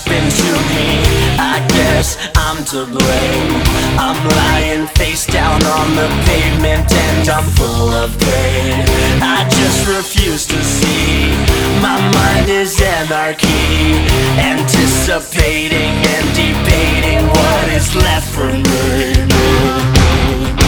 happened to me. I guess I'm to blame. I'm lying face down on the pavement and I'm full of pain. I just refuse to see. My mind is anarchy, anticipating and debating what is left for me.